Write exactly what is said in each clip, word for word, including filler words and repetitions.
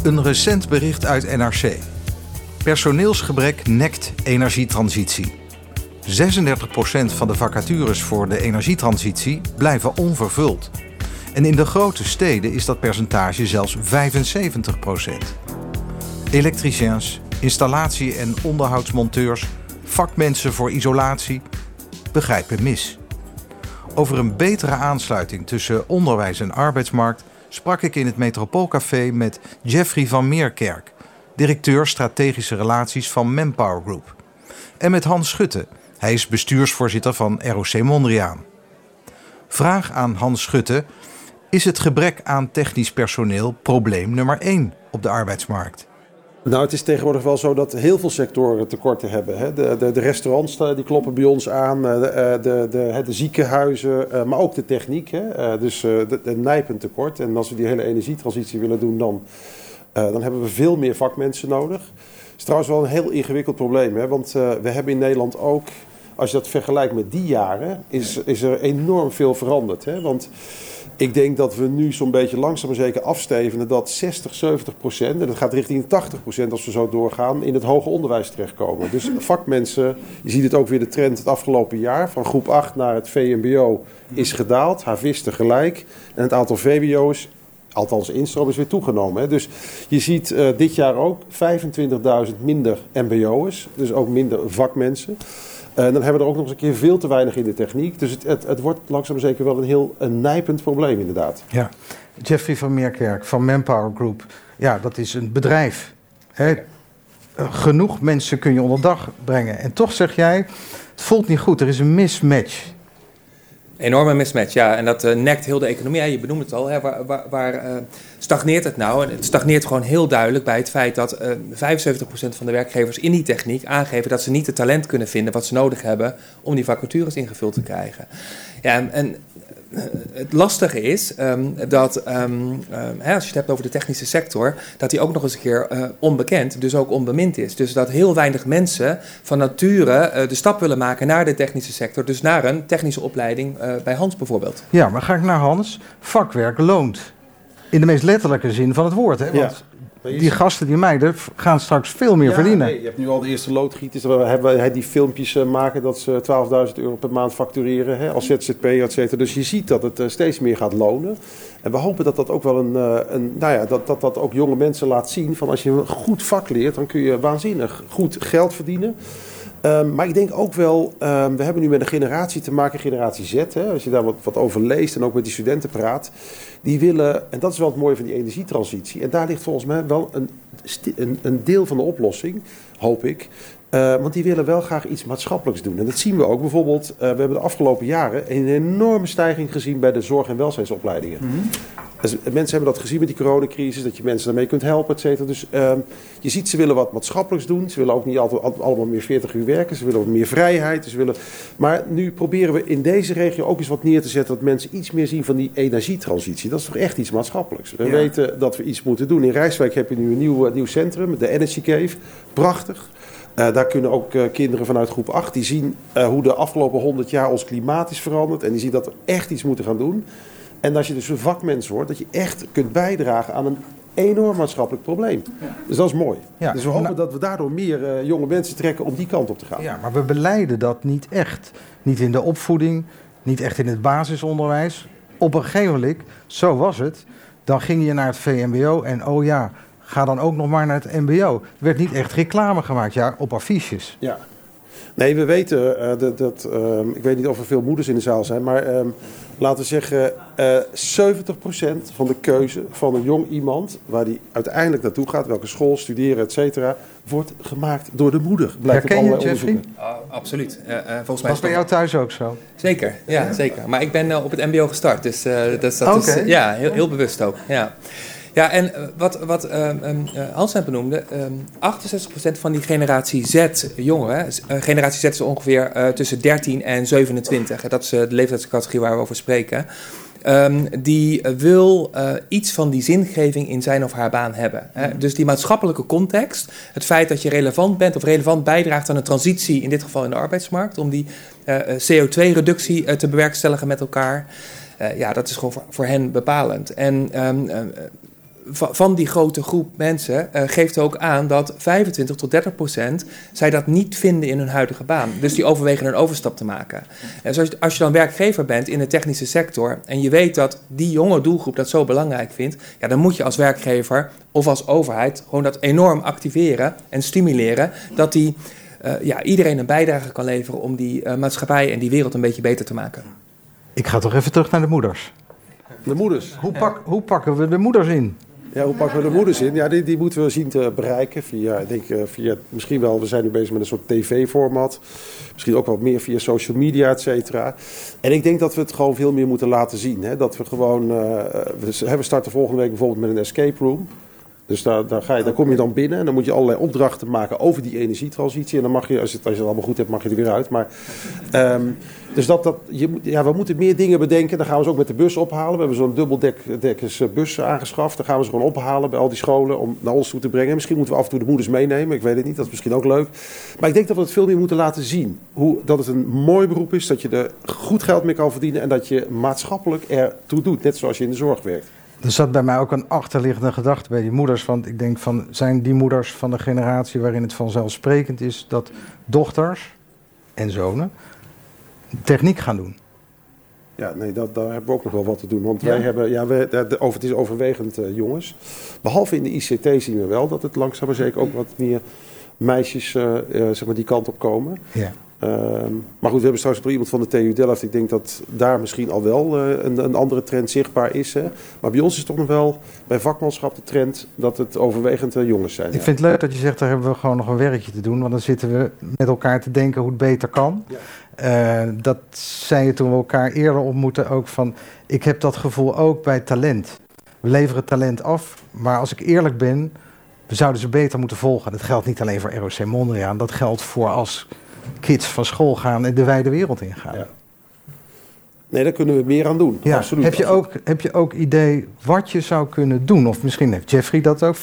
Een recent bericht uit N R C. Personeelsgebrek nekt energietransitie. zesendertig procent van de vacatures voor de energietransitie blijven onvervuld. En in de grote steden is dat percentage zelfs vijfenzeventig procent. Elektriciens, installatie- en onderhoudsmonteurs, vakmensen voor isolatie begrijpen mis. Over een betere aansluiting tussen onderwijs en arbeidsmarkt sprak ik in het Metropoolcafé met Jeffrey van Meerkerk, directeur strategische relaties van Manpower Group. En met Hans Schutte, hij is bestuursvoorzitter van R O C Mondriaan. Vraag aan Hans Schutte: is het gebrek aan technisch personeel probleem nummer één op de arbeidsmarkt? Nou, het is tegenwoordig wel zo dat heel veel sectoren tekorten hebben. Hè. De, de, de restaurants die kloppen bij ons aan, de, de, de, de ziekenhuizen, maar ook de techniek. Hè. Dus de, de nijpend tekort. En als we die hele energietransitie willen doen, dan, dan hebben we veel meer vakmensen nodig. Het is trouwens wel een heel ingewikkeld probleem. Hè. Want we hebben in Nederland ook, als je dat vergelijkt met die jaren, is, is er enorm veel veranderd. Hè. Want ik denk dat we nu zo'n beetje langzaam maar zeker afstevenen dat zestig, zeventig procent, en dat gaat richting tachtig procent als we zo doorgaan, in het hoger onderwijs terechtkomen. Dus vakmensen, je ziet het ook weer de trend het afgelopen jaar, van groep acht naar het V M B O is gedaald, havisten gelijk. En het aantal V W O's, althans instroom, is weer toegenomen. Hè. Dus je ziet uh, dit jaar ook vijfentwintigduizend minder M B O'ers, dus ook minder vakmensen. En uh, dan hebben we er ook nog eens een keer veel te weinig in de techniek. Dus het, het, het wordt langzaam zeker wel een heel een nijpend probleem inderdaad. Ja, Jeffrey van Meerkerk van Manpower Group. Ja, dat is een bedrijf. Hè? Uh, genoeg mensen kun je onder dag brengen. En toch zeg jij, het voelt niet goed. Er is een mismatch. Enorme mismatch, ja. En dat uh, nekt heel de economie. Ja, je benoemt het al. Hè. Waar, waar, waar uh, stagneert het nou? En het stagneert gewoon heel duidelijk bij het feit dat uh, vijfenzeventig procent van de werkgevers in die techniek aangeven dat ze niet het talent kunnen vinden wat ze nodig hebben om die vacatures ingevuld te krijgen. Ja, en, en uh, het lastige is um, dat, um, um, hè, als je het hebt over de technische sector, dat die ook nog eens een keer uh, onbekend, dus ook onbemind is. Dus dat heel weinig mensen van nature uh, de stap willen maken naar de technische sector, dus naar een technische opleiding uh, bij Hans bijvoorbeeld. Ja, maar ga ik naar Hans. Vakwerk loont. In de meest letterlijke zin van het woord. Hè? Want ja. Die gasten, die meiden, gaan straks veel meer ja, verdienen. Nee, je hebt nu al de eerste loodgieters. We hebben die filmpjes uh, maken dat ze twaalfduizend euro per maand factureren. Hè, als Z Z P, et cetera. Dus je ziet dat het uh, steeds meer gaat lonen. En we hopen dat dat ook wel een, uh, een nou ja, dat, dat dat ook jonge mensen laat zien. Van als je een goed vak leert, dan kun je waanzinnig goed geld verdienen. Um, maar ik denk ook wel, um, we hebben nu met een generatie te maken, generatie Z. Hè, als je daar wat, wat over leest en ook met die studenten praat. Die willen, en dat is wel het mooie van die energietransitie. En daar ligt volgens mij wel een, een, een deel van de oplossing, hoop ik. Uh, want die willen wel graag iets maatschappelijks doen. En dat zien we ook bijvoorbeeld, uh, we hebben de afgelopen jaren een enorme stijging gezien bij de zorg- en welzijnsopleidingen. Mm-hmm. Dus mensen hebben dat gezien met die coronacrisis, dat je mensen daarmee kunt helpen, et cetera. Dus uh, je ziet, ze willen wat maatschappelijks doen. Ze willen ook niet altijd allemaal meer veertig uur werken. Ze willen wat meer vrijheid. Ze willen... Maar nu proberen we in deze regio ook eens wat neer te zetten, dat mensen iets meer zien van die energietransitie. Dat is toch echt iets maatschappelijks. We ja. weten dat we iets moeten doen. In Rijswijk heb je nu een nieuw, uh, nieuw centrum, de Energy Cave. Prachtig. Uh, daar kunnen ook uh, kinderen vanuit groep acht, die zien uh, hoe de afgelopen honderd jaar ons klimaat is veranderd. En die zien dat we echt iets moeten gaan doen. En als je dus een vakmens wordt, dat je echt kunt bijdragen aan een enorm maatschappelijk probleem. Ja. Dus dat is mooi. Ja. Dus we hopen nou, dat we daardoor meer uh, jonge mensen trekken om die kant op te gaan. Ja, maar we beleiden dat niet echt. Niet in de opvoeding, niet echt in het basisonderwijs. Op een gegeven moment, zo was het, dan ging je naar het V M B O en oh ja, ga dan ook nog maar naar het M B O. Er werd niet echt reclame gemaakt, ja, op affiches. Ja. Nee, we weten uh, dat, dat uh, ik weet niet of er veel moeders in de zaal zijn, maar uh, laten we zeggen, uh, zeventig procent van de keuze van een jong iemand, waar die uiteindelijk naartoe gaat, welke school, studeren, et cetera, wordt gemaakt door de moeder. Blijkt Herken je, Jeffrey? Uh, absoluut. Uh, uh, volgens mij was bij jou thuis ook zo? Zeker, ja, ja? zeker. Maar ik ben uh, op het M B O gestart, dus uh, dat, dat okay. is uh, ja, heel, heel bewust ook. Ja. Ja, en wat, wat uh, um, uh, Hans net benoemde, um, achtenzestig procent van die generatie Z jongeren, uh, generatie Z is ongeveer uh, tussen dertien en zevenentwintig, dat is uh, de leeftijdscategorie waar we over spreken, um, die wil uh, iets van die zingeving in zijn of haar baan hebben. Hè? Dus die maatschappelijke context, het feit dat je relevant bent of relevant bijdraagt aan een transitie, in dit geval in de arbeidsmarkt, om die uh, C O twee reductie uh, te bewerkstelligen met elkaar, uh, ja, dat is gewoon voor, voor hen bepalend. En um, uh, van, van die grote groep mensen uh, geeft ook aan dat vijfentwintig tot dertig procent zij dat niet vinden in hun huidige baan. Dus die overwegen een overstap te maken. En zoals, als je dan werkgever bent in de technische sector en je weet dat die jonge doelgroep dat zo belangrijk vindt, ja, dan moet je als werkgever of als overheid gewoon dat enorm activeren en stimuleren, dat die uh, ja, iedereen een bijdrage kan leveren om die uh, maatschappij en die wereld een beetje beter te maken. Ik ga toch even terug naar de moeders. De moeders. Hoe, pak, hoe pakken we de moeders in? Ja, hoe pakken we de moeders in? Ja, die, die moeten we zien te bereiken via, ik denk, via, misschien wel, we zijn nu bezig met een soort tv-format. Misschien ook wat meer via social media, et cetera. En ik denk dat we het gewoon veel meer moeten laten zien. Hè? Dat we gewoon, uh, we, we starten volgende week bijvoorbeeld met een escape room. Dus daar, daar, ga je, daar kom je dan binnen en dan moet je allerlei opdrachten maken over die energietransitie. En dan mag je, als je het, als je het allemaal goed hebt, mag je er weer uit. Maar, um, dus dat, dat, je, ja, we moeten meer dingen bedenken. Dan gaan we ze ook met de bus ophalen. We hebben zo'n dubbeldekkers bus aangeschaft. Dan gaan we ze gewoon ophalen bij al die scholen om naar ons toe te brengen. Misschien moeten we af en toe de moeders meenemen. Ik weet het niet, dat is misschien ook leuk. Maar ik denk dat we het veel meer moeten laten zien. Hoe, dat het een mooi beroep is, dat je er goed geld mee kan verdienen. En dat je maatschappelijk ertoe doet, net zoals je in de zorg werkt. Er zat bij mij ook een achterliggende gedachte bij die moeders. Want ik denk van, zijn die moeders van de generatie waarin het vanzelfsprekend is dat dochters en zonen techniek gaan doen? Ja, nee, dat, daar hebben we ook nog wel wat te doen. Want ja? wij hebben, ja, we, de, over, het is overwegend uh, jongens. Behalve in de I C T zien we wel dat het langzaam maar zeker ook wat meer meisjes uh, uh, zeg maar die kant op komen. Ja. Uh, maar goed, we hebben straks nog iemand van de T U Delft. Ik denk dat daar misschien al wel uh, een, een andere trend zichtbaar is. Hè. Maar bij ons is toch nog wel bij vakmanschap de trend dat het overwegend uh, jongens zijn. Ik ja. vind het leuk dat je zegt, daar hebben we gewoon nog een werkje te doen. Want dan zitten we met elkaar te denken hoe het beter kan. Ja. Uh, dat zei je toen we elkaar eerder ontmoetten ook van, ik heb dat gevoel ook bij talent. We leveren talent af, maar als ik eerlijk ben, we zouden ze beter moeten volgen. Dat geldt niet alleen voor R O C Mondriaan, dat geldt voor als kids van school gaan en de wijde wereld ingaan. Ja. Nee, daar kunnen we meer aan doen. Ja. Absoluut. Heb je ook, heb je ook idee wat je zou kunnen doen? Of misschien heeft Jeffrey dat ook.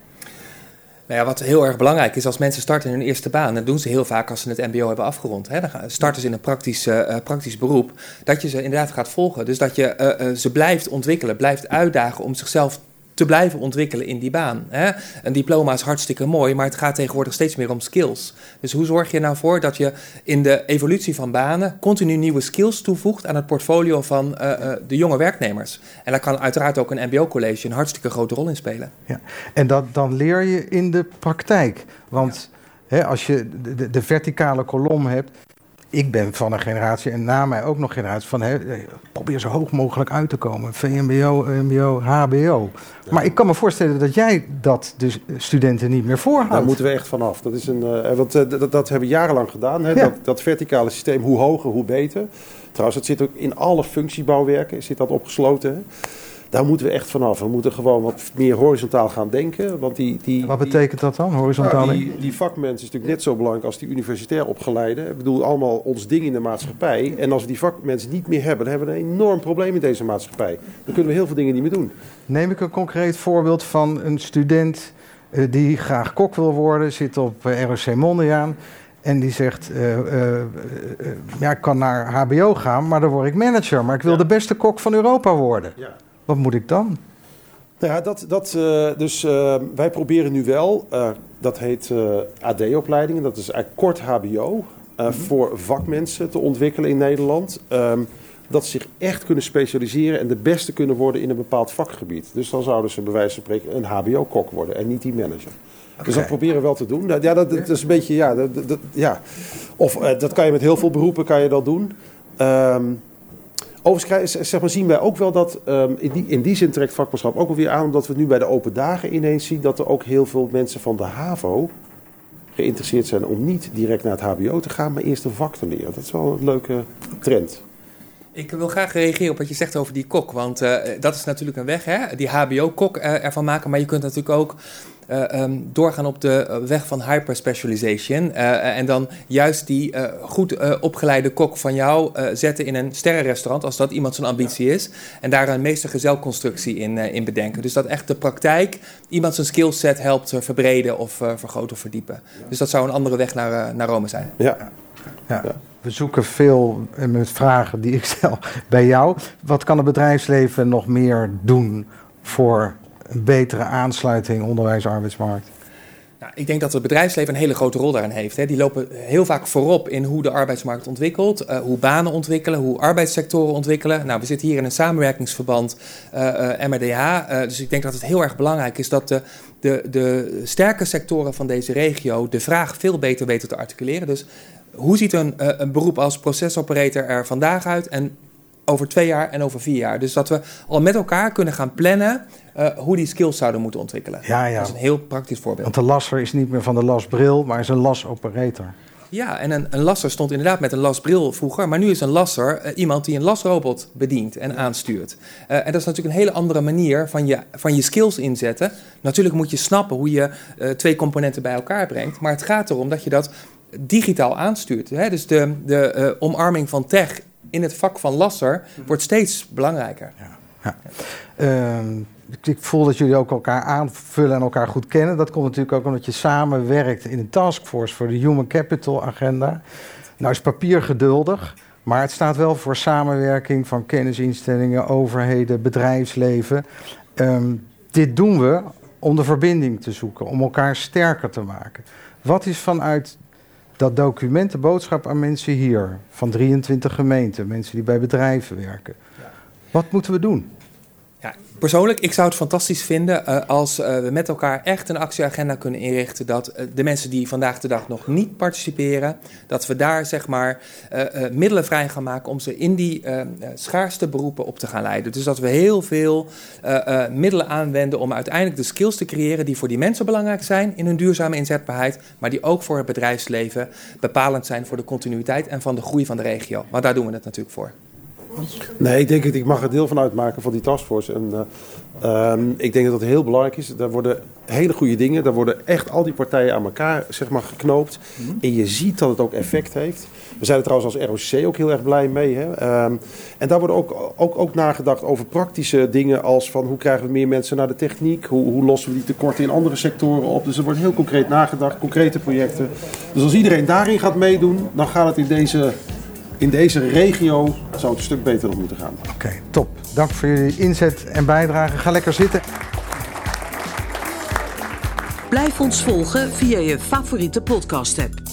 Nou ja, wat heel erg belangrijk is, als mensen starten in hun eerste baan, dat doen ze heel vaak als ze het M B O hebben afgerond. Hè, dan starten ze in een praktisch, uh, praktisch beroep, dat je ze inderdaad gaat volgen. Dus dat je uh, uh, ze blijft ontwikkelen, blijft uitdagen om zichzelf te blijven ontwikkelen in die baan. Hè? Een diploma is hartstikke mooi, maar het gaat tegenwoordig steeds meer om skills. Dus hoe zorg je nou voor dat je in de evolutie van banen continu nieuwe skills toevoegt aan het portfolio van uh, uh, de jonge werknemers? En daar kan uiteraard ook een M B O-college een hartstikke grote rol in spelen. Ja. En dat, dan leer je in de praktijk. Want ja. hè, als je de, de, de verticale kolom hebt. Ik ben van een generatie, en na mij ook nog generatie, van hè, probeer zo hoog mogelijk uit te komen. V M B O, M B O, H B O. Ja. Maar ik kan me voorstellen dat jij dat dus studenten niet meer voorhoudt. Daar moeten we echt vanaf. Dat is een, uh, want uh, dat, dat hebben we jarenlang gedaan. Hè? Ja. Dat, dat verticale systeem, hoe hoger, hoe beter. Trouwens, het zit ook in alle functiebouwwerken, zit dat opgesloten. Hè? Daar moeten we echt vanaf. We moeten gewoon wat meer horizontaal gaan denken. Want die, die, wat betekent dat dan, horizontaal? Nou, die, die vakmensen is natuurlijk net zo belangrijk als die universitair opgeleide. Ik bedoel, allemaal ons ding in de maatschappij. En als we die vakmensen niet meer hebben, dan hebben we een enorm probleem in deze maatschappij. Dan kunnen we heel veel dingen niet meer doen. Neem ik een concreet voorbeeld van een student uh, die graag kok wil worden, zit op uh, R O C Mondriaan. En die zegt, uh, uh, uh, ja, ik kan naar H B O gaan, maar dan word ik manager. Maar ik wil ja. de beste kok van Europa worden. Ja. Wat moet ik dan? Nou ja, dat, dat, uh, dus uh, wij proberen nu wel, uh, dat heet uh, A D-opleidingen, dat is eigenlijk kort H B O, uh, mm-hmm. voor vakmensen te ontwikkelen in Nederland. Um, dat ze zich echt kunnen specialiseren en de beste kunnen worden in een bepaald vakgebied. Dus dan zouden ze bij wijze van spreken een H B O-kok worden en niet die manager. Okay. Dus dat proberen we wel te doen. Ja, dat, dat is een beetje, ja, dat, dat, ja. Of uh, dat kan je met heel veel beroepen kan je dat doen. Um, Overigens zeg maar, zien wij ook wel dat, um, in, die, in die zin trekt vakmanschap ook wel weer aan, omdat we nu bij de open dagen ineens zien dat er ook heel veel mensen van de HAVO geïnteresseerd zijn om niet direct naar het H B O te gaan, maar eerst een vak te leren. Dat is wel een leuke trend. Ik wil graag reageren op wat je zegt over die kok, want uh, dat is natuurlijk een weg, hè? Die H B O-kok uh, ervan maken, maar je kunt natuurlijk ook Uh, um, doorgaan op de weg van hyperspecialization. Uh, en dan juist die uh, goed uh, opgeleide kok van jou uh, zetten in een sterrenrestaurant, als dat iemand zijn ambitie is. En daar een meestergezelconstructie in, uh, in bedenken. Dus dat echt de praktijk iemand zijn skillset helpt uh, verbreden of uh, vergroten of verdiepen. Ja. Dus dat zou een andere weg naar, uh, naar Rome zijn. Ja. Ja. Ja. We zoeken veel met vragen die ik stel bij jou. Wat kan het bedrijfsleven nog meer doen voor een betere aansluiting onderwijs-arbeidsmarkt? Nou, ik denk dat het bedrijfsleven een hele grote rol daarin heeft. Hè. Die lopen heel vaak voorop in hoe de arbeidsmarkt ontwikkelt, uh, hoe banen ontwikkelen, hoe arbeidssectoren ontwikkelen. Nou, we zitten hier in een samenwerkingsverband uh, uh, M R D H. Uh, dus ik denk dat het heel erg belangrijk is dat de, de, de sterke sectoren van deze regio de vraag veel beter weten te articuleren. Dus hoe ziet een, uh, een beroep als procesoperator er vandaag uit en over twee jaar en over vier jaar? Dus dat we al met elkaar kunnen gaan plannen uh, hoe die skills zouden moeten ontwikkelen. Ja, ja. Dat is een heel praktisch voorbeeld. Want de lasser is niet meer van de lasbril, maar is een lasoperator. Ja, en een, een lasser stond inderdaad met een lasbril vroeger, maar nu is een lasser uh, iemand die een lasrobot bedient en aanstuurt. Uh, en dat is natuurlijk een hele andere manier van je, van je skills inzetten. Natuurlijk moet je snappen hoe je uh, twee componenten bij elkaar brengt, maar het gaat erom dat je dat digitaal aanstuurt. Hè? Dus de, de uh, omarming van tech in het vak van lasser wordt steeds belangrijker. Ja, ja. Uh, ik voel dat jullie ook elkaar aanvullen en elkaar goed kennen. Dat komt natuurlijk ook omdat je samenwerkt in een taskforce voor de Human Capital Agenda. Nou is papier geduldig, maar het staat wel voor samenwerking van kennisinstellingen, overheden, bedrijfsleven. Um, dit doen we om de verbinding te zoeken, om elkaar sterker te maken. Wat is vanuit dat document de boodschap aan mensen hier, van drieëntwintig gemeenten, mensen die bij bedrijven werken? Wat moeten we doen? Ja, persoonlijk, ik zou het fantastisch vinden uh, als uh, we met elkaar echt een actieagenda kunnen inrichten dat uh, de mensen die vandaag de dag nog niet participeren, dat we daar zeg maar uh, uh, middelen vrij gaan maken om ze in die uh, schaarste beroepen op te gaan leiden. Dus dat we heel veel uh, uh, middelen aanwenden om uiteindelijk de skills te creëren die voor die mensen belangrijk zijn in hun duurzame inzetbaarheid, maar die ook voor het bedrijfsleven bepalend zijn voor de continuïteit en van de groei van de regio. Want daar doen we het natuurlijk voor. Nee, ik denk dat ik mag er deel van uitmaken van die taskforce. En uh, um, ik denk dat dat heel belangrijk is. Daar worden hele goede dingen. Daar worden echt al die partijen aan elkaar zeg maar, geknoopt. Mm-hmm. En je ziet dat het ook effect heeft. We zijn er trouwens als R O C ook heel erg blij mee. Hè? Um, en daar wordt ook, ook, ook nagedacht over praktische dingen als van hoe krijgen we meer mensen naar de techniek? Hoe, hoe lossen we die tekorten in andere sectoren op? Dus er wordt heel concreet nagedacht, concrete projecten. Dus als iedereen daarin gaat meedoen, dan gaat het in deze... In deze regio zou het een stuk beter op moeten gaan. Oké, okay, top. Dank voor jullie inzet en bijdrage. Ga lekker zitten. Blijf ons volgen via je favoriete podcast-app.